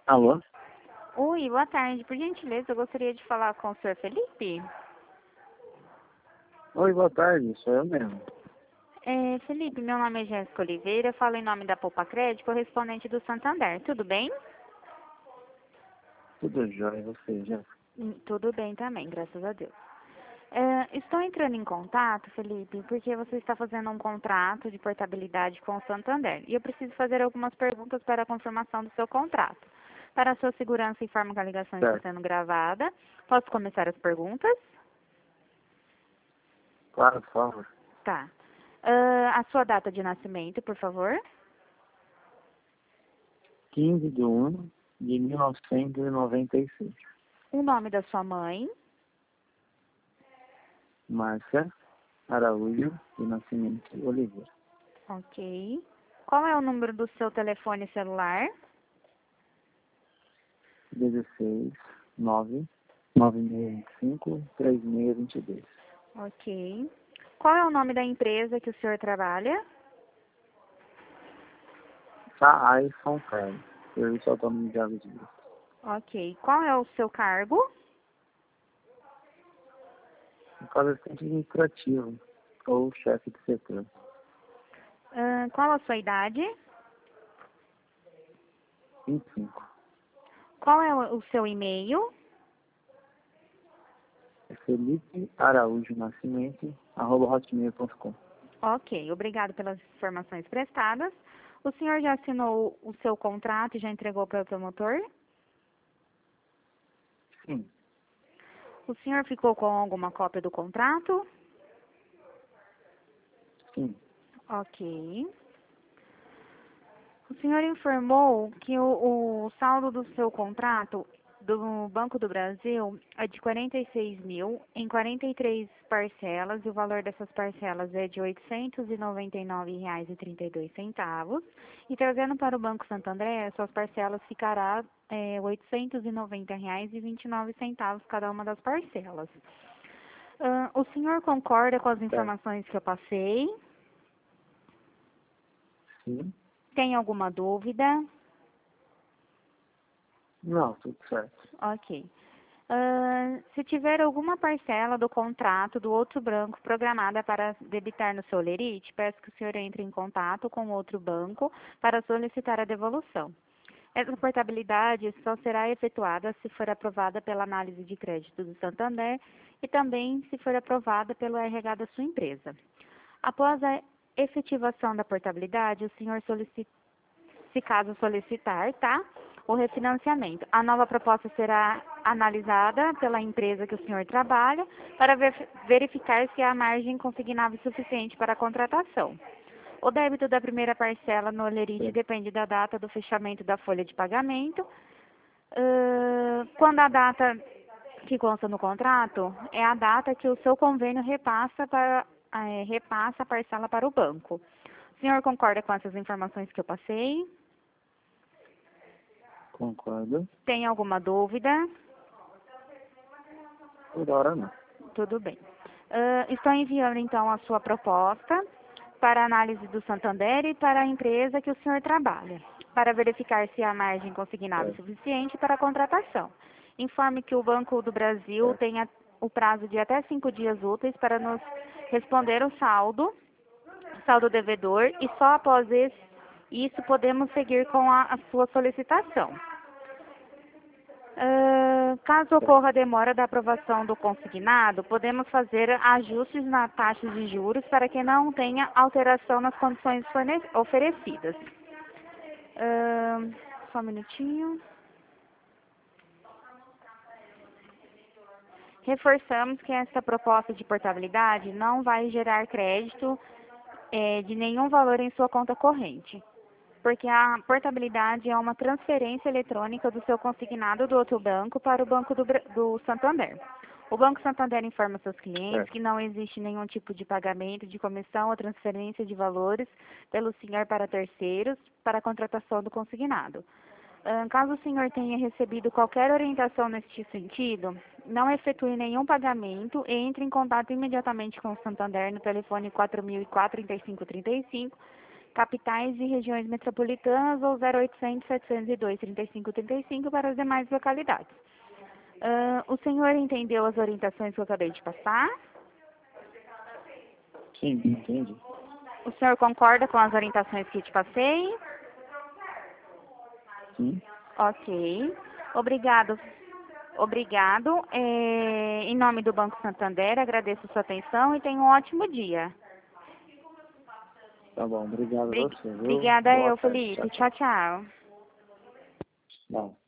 Alô? Oi, boa tarde. Por gentileza, eu gostaria de falar com o senhor Felipe. Oi, boa tarde, sou eu mesmo. Felipe, meu nome é Jéssica Oliveira, falo em nome da Poupa Crédito, correspondente do Santander. Tudo bem? Tudo jóia, você já? Tudo bem também, graças a Deus. Estou entrando em contato, Felipe, porque você está fazendo um contrato de portabilidade com o Santander. E eu preciso fazer algumas perguntas para a confirmação do seu contrato. Para a sua segurança, informo que a ligação está Certo. sendo gravada. Posso começar as perguntas? Claro, por favor. Tá. A sua data de nascimento, por favor. 15/1/1996. O nome da sua mãe. Márcia Araújo de Nascimento Oliveira. Ok. Qual é o número do seu telefone celular? 16/9/9625/3622. Ok. Qual é o nome da empresa que o senhor trabalha? Saai São Carlos. Serviço Autônomo de Águas de Brito. Ok. Qual é o seu cargo? Assistente administrativo ou chefe de setor. Qual a sua idade? 25. Qual é o seu e-mail? É Felipe Araújo Nascimento, @hotmail.com. Ok. Obrigado pelas informações prestadas. O senhor já assinou o seu contrato e já entregou para o promotor? Sim, O senhor ficou com alguma cópia do contrato? sim. Ok. O senhor informou que o saldo do seu contrato do Banco do Brasil é de 46 mil em 43 parcelas e o valor dessas parcelas é de R$ 899,32. E trazendo para o Banco Santander, suas parcelas ficará R$ 890,29 cada uma das parcelas. O senhor concorda com as Certo. informações que eu passei? Sim. Tem alguma dúvida? Não, tudo certo. Ok. Se tiver alguma parcela do contrato do outro banco programada para debitar no seu lerite, peço que o senhor entre em contato com o outro banco para solicitar a devolução. Essa portabilidade só será efetuada se for aprovada pela análise de crédito do Santander e também se for aprovada pelo RH da sua empresa. Após a efetivação da portabilidade, o senhor solicita, se caso solicitar, tá? O refinanciamento. A nova proposta será analisada pela empresa que o senhor trabalha para verificar se há margem consignável suficiente para a contratação. O débito da primeira parcela no lerite depende da data do fechamento da folha de pagamento. Quando a data que consta no contrato é a data que o seu convênio repassa a parcela para o banco. O senhor concorda com essas informações que eu passei? Concordo. Tem alguma dúvida? Por hora não. Tudo bem. Estou enviando então a sua proposta para análise do Santander e para a empresa que o senhor trabalha, para verificar se há margem consignável Certo. suficiente para a contratação. Informe que o Banco do Brasil Certo. tem o prazo de até 5 dias úteis para nos responder o saldo devedor, e só após isso podemos seguir com a sua solicitação. Caso ocorra a demora da aprovação do consignado, podemos fazer ajustes na taxa de juros para que não tenha alteração nas condições oferecidas. Só um minutinho. Reforçamos que esta proposta de portabilidade não vai gerar crédito de nenhum valor em sua conta corrente, porque a portabilidade é uma transferência eletrônica do seu consignado do outro banco para o Banco do Santander. O Banco Santander informa seus clientes Certo. que não existe nenhum tipo de pagamento de comissão ou transferência de valores pelo senhor para terceiros para a contratação do consignado. Caso o senhor tenha recebido qualquer orientação neste sentido, não efetue nenhum pagamento e entre em contato imediatamente com o Santander no telefone 4004-3535, capitais e regiões metropolitanas ou 0800 702 3535 para as demais localidades. O senhor entendeu as orientações que eu acabei de passar? Sim, entendi. O senhor concorda com as orientações que te passei? Sim. Ok. Obrigado. Obrigado. Em nome do Banco Santander, agradeço a sua atenção e tenha um ótimo dia. Tá bom, obrigado a você, viu? Obrigada Boa eu, tarde. Felipe. Tchau, Tchau, tchau. tchau.